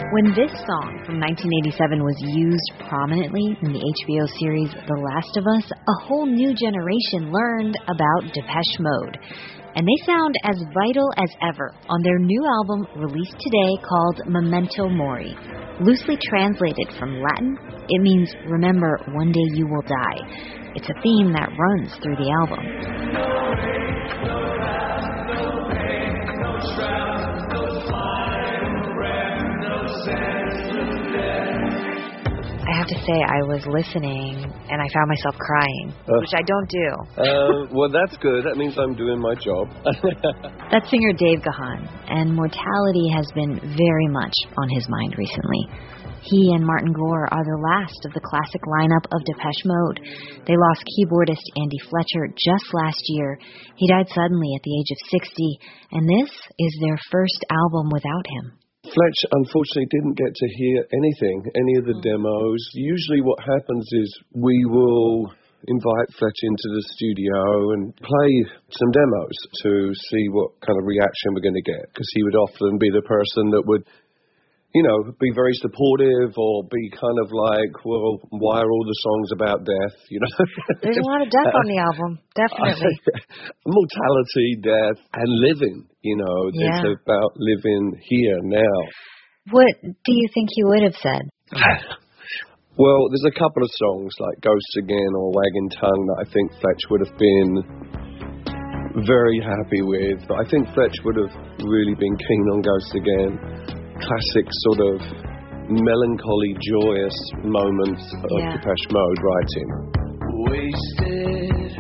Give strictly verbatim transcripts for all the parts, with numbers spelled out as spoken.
When this song from nineteen eighty-seven was used prominently in the H B O series The Last of Us, a whole new generation learned about Depeche Mode. And they sound as vital as ever on their new album released today called Memento Mori. Loosely translated from Latin, it means remember one day you will die. It's a theme that runs through the album. I have to say, I was listening and I found myself crying, uh, which I don't do. uh, well, that's good. That means I'm doing my job. That's singer Dave Gahan, and mortality has been very much on his mind recently. He and Martin Gore are the last of the classic lineup of Depeche Mode. They lost keyboardist Andy Fletcher just last year. He died suddenly at the age of sixty, and this is their first album without him. Fletch, unfortunately, didn't get to hear anything, any of the demos. Usually what happens is we will invite Fletch into the studio and play some demos to see what kind of reaction we're going to get, because he would often be the person that would, you know, be very supportive or be kind of like, well, why are all the songs about death, you know? There's a lot of death on the album, definitely. Mortality, death, and living, you know. Yeah. It's about living here now. What do you think he would have said? Well, there's a couple of songs like Ghosts Again or Wagging Tongue that I think Fletch would have been very happy with. But I think Fletch would have really been keen on Ghosts Again. Classic sort of melancholy, joyous moments of yeah. Depeche Mode writing. Wasted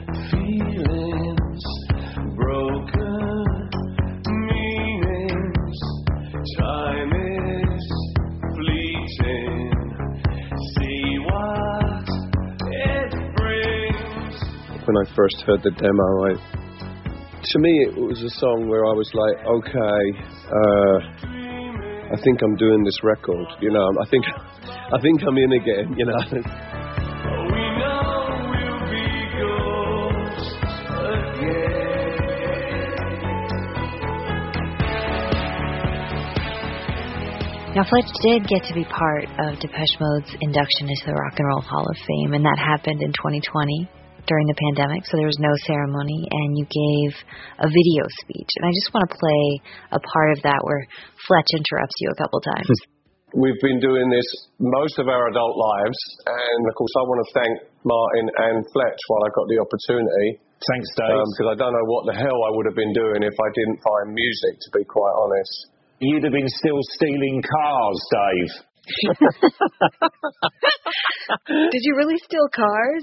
feelings, broken meanings, time is fleeting, see what it brings. When I first heard the demo, I, to me it was a song where I was like, okay, uh, I think I'm doing this record, you know. I think, I think I'm in again, you know. We know we'll be ghosts again. Now, Fletch did get to be part of Depeche Mode's induction into the Rock and Roll Hall of Fame, and that happened in twenty twenty. During the pandemic, so there was no ceremony, and you gave a video speech. And I just want to play a part of that where Fletch interrupts you a couple times. We've been doing this most of our adult lives, and of course I want to thank Martin and Fletch while I got the opportunity. Thanks, Dave. Because um, I don't know what the hell I would have been doing if I didn't find music, to be quite honest. You'd have been still stealing cars, Dave. Did you really steal cars?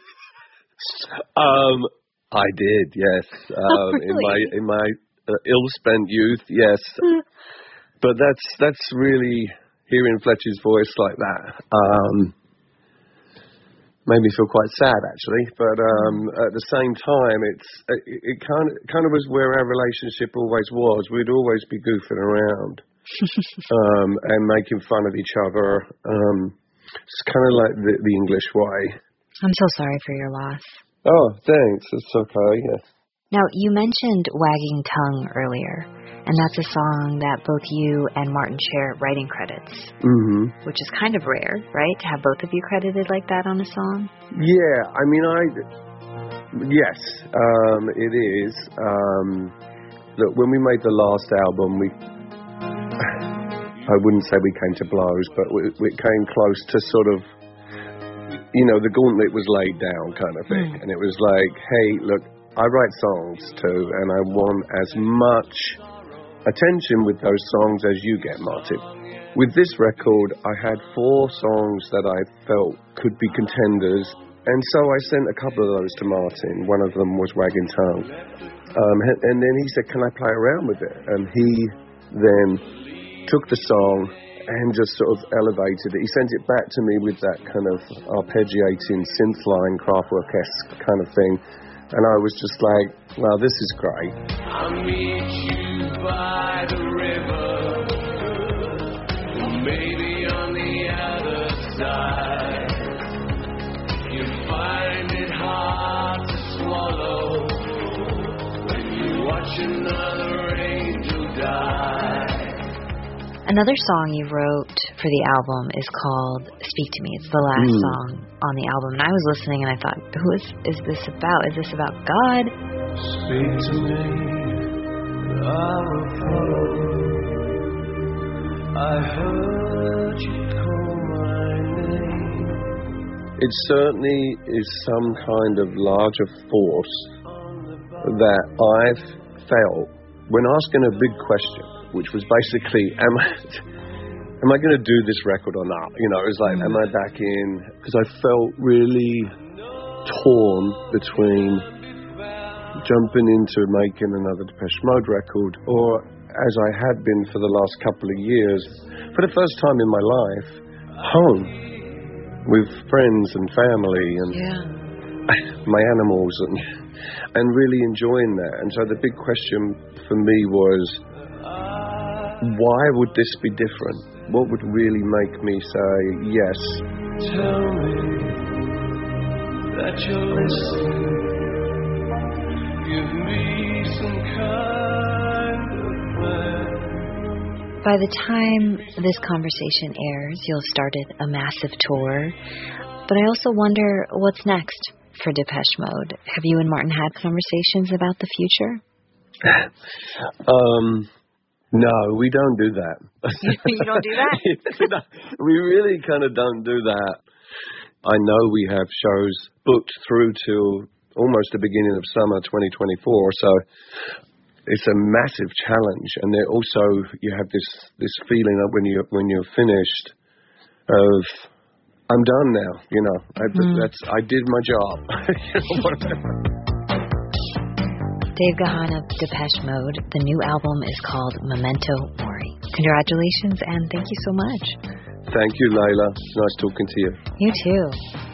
Um, I did, yes. Um, really? In my in my uh, ill-spent youth, yes. But that's that's really hearing Fletcher's voice like that. Um, made me feel quite sad, actually. But um, at the same time, it's it, it kind of kind of was where our relationship always was. We'd always be goofing around um, and making fun of each other. Um, it's kind of like the, the English way. I'm so sorry for your loss. Oh, thanks. It's okay, yeah. Now, you mentioned Wagging Tongue earlier, and that's a song that both you and Martin share writing credits, mm-hmm. which is kind of rare, right, to have both of you credited like that on a song? Yeah, I mean, I... Yes, um, it is. Um, look, when we made the last album, we... I wouldn't say we came to blows, but we, we came close to sort of... You know, the gauntlet was laid down kind of thing. Mm. And it was like, hey, look, I write songs too, and I want as much attention with those songs as you get, Martin. With this record, I had four songs that I felt could be contenders, and so I sent a couple of those to Martin. One of them was Wagging Tongue. Um, and then he said, can I play around with it? And he then took the song and just sort of elevated it. He sent it back to me with that kind of arpeggiating synth line, Kraftwerk-esque kind of thing. And I was just like, wow, this is great. I'll meet you by the river, maybe on the other side. You find it hard to swallow when you watch another angel die. Another song you wrote for the album is called Speak to Me. It's the last Mm. song on the album. And I was listening and I thought, who is, is this about? Is this about God? Speak to me, I will follow. I heard you call my name. It certainly is some kind of larger force that I've felt when asking a big question, which was basically, am I, am I going to do this record or not? You know, it was like, am I back in? Because I felt really torn between jumping into making another Depeche Mode record, or as I had been for the last couple of years, for the first time in my life, home with friends and family and Yeah. my animals and and really enjoying that. And so the big question for me was, why would this be different? What would really make me say yes? Tell me that you're listening. Give me some kind of plan. By the time this conversation airs, you'll have started a massive tour. But I also wonder what's next for Depeche Mode. Have you and Martin had conversations about the future? um, no, we don't do that. You don't do that? We really kind of don't do that. I know we have shows booked through to almost the beginning of summer twenty twenty-four, so it's a massive challenge. And then also you have this this feeling that when you when you're finished of, I'm done now, you know. I, Mm-hmm. that's I did my job. You know what I mean? Dave Gahan of Depeche Mode. The new album is called Memento Mori. Congratulations and thank you so much. Thank you, Layla. Nice talking to you. You too.